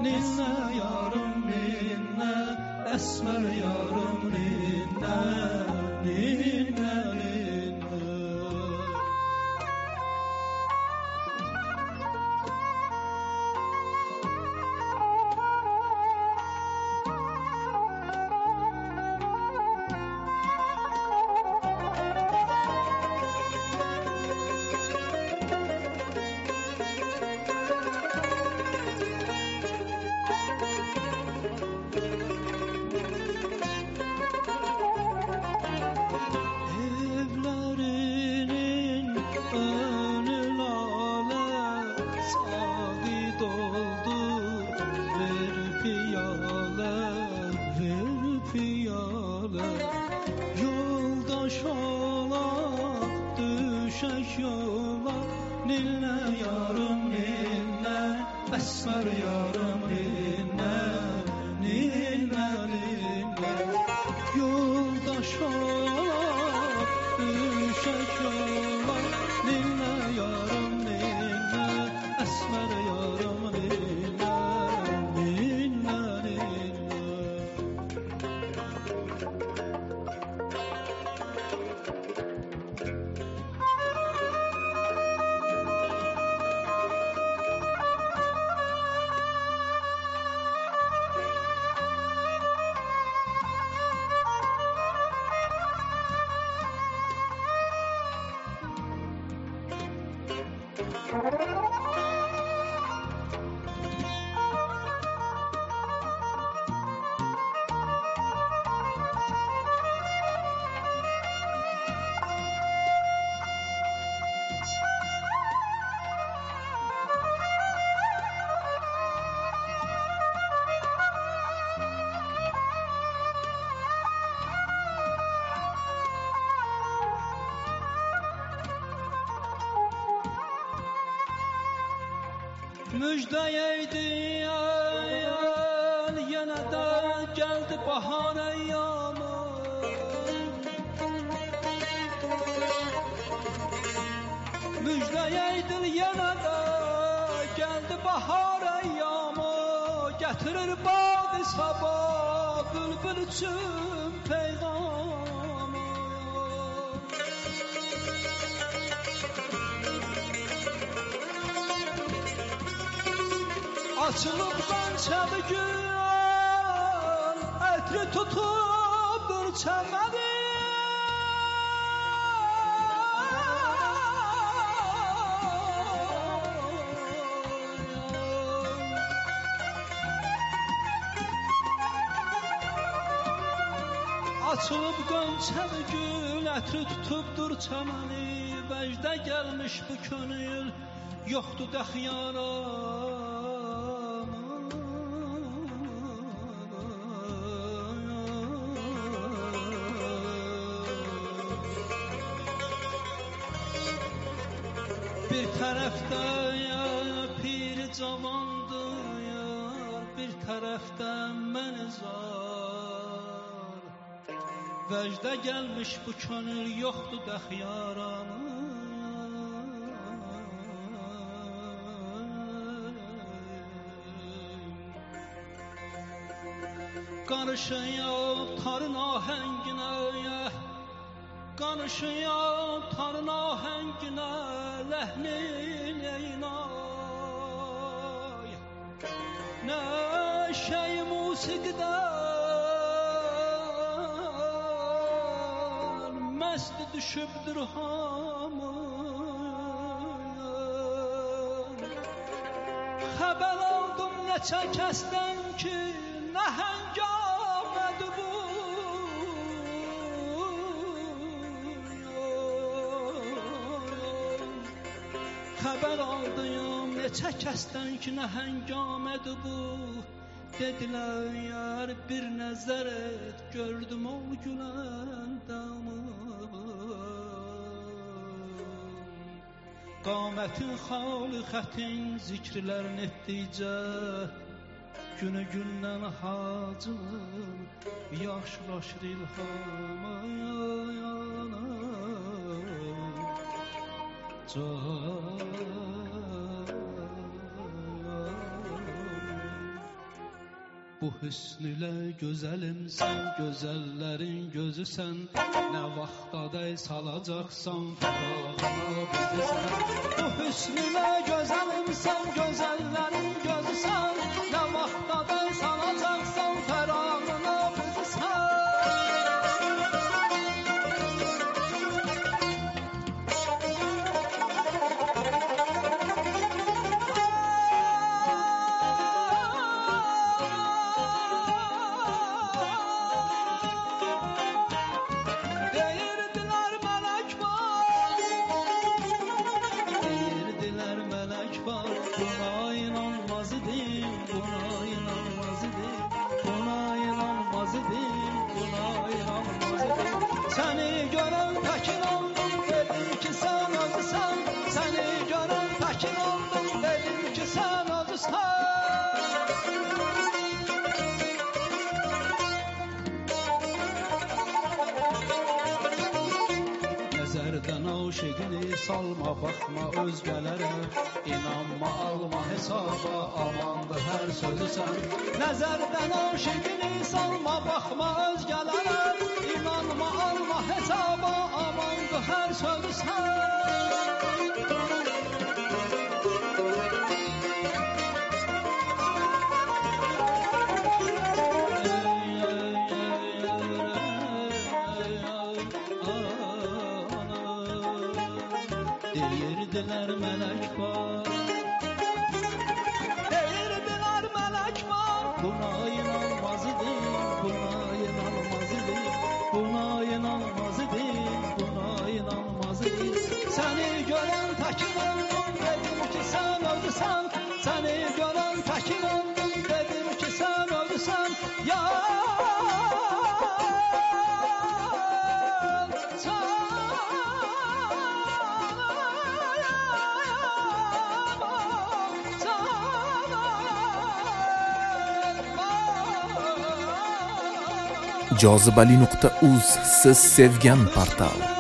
ninne yarım ninne, esmer yarım ninne, ninne ninne. Yoldaş ola, düşək yola, ninne yarım ninne, esmer yarım ninne, ninne ninne. Yoldaş ola, düşək yola, ninne yarım ninne, esmer yarım ninne, ninne ninne. Müjdəydi yel, yenə də gəldi bahar əyyamı. Müjdəydi yenə də gəldi bahar əyyamı. Gətirir badı sabah, bülbül üçün peyğamı. Açılıb qançalı gül, ətri tutubdur çəməni. Açılıb qançalı gül, ətri tutubdur çəməni. Vəcdə gəlmiş bu könül, yoxdur dəxi yaram. Bir tərəfdə piri cavandır yar, bir tərəfdə məni zar. Vəcdə gəlmiş bu könül, yoxdur dəxi yaranı. Qarışıyıb tarın ahənginə, qarışıyıb tarın ahənginə, ləhnin eynay. Nə şey musiqdən məst düşübdür hamı. Xəbər aldım neçə kəsdən ki, nə həngamədir bu. Xəbər aldım neçə kəsdən ki, nə həngamədir bu. Dedilər yar bir nəzər et, gördüm ol gülən damı. Qamətin xalı xətin zikrlərin etdikcə, günü gündən hacım yaşlaşır ilhama yanım. Bu hüsnüyle güzelimsen, güzellerin gözüsen. Ne vaxtadey salacaksan, fərağına bizi sen. Bu hüsnüyle güzelimsen, güzellerin gözüsen. Ne vaxtadey salacaksan, fərağına bizi sen. Seni gören tekin oldum, dedim ki sen özüsen. Seni gören tekin oldum, dedim ki sen özüsen. Nezerden aşıqını salma, bakma özgələrə. İnanma, alma hesaba, amandır hər sözü sən. Nezerden aşıqını salma, bakma özgələrə. İnanma, alma hesaba, amandır hər sözü sən. Deyirdilər mələk var, deyirdilər mələk var. Buna inanmaz idim, buna inanmaz idim, buna inanmaz idim, buna inanmaz idim. Səni görən təkin oldum, dedim ki sən özüsən. Səni görən təkin oldum, dedim ki sən özüsən. Ya Jozibali.uz siz sevgan portal.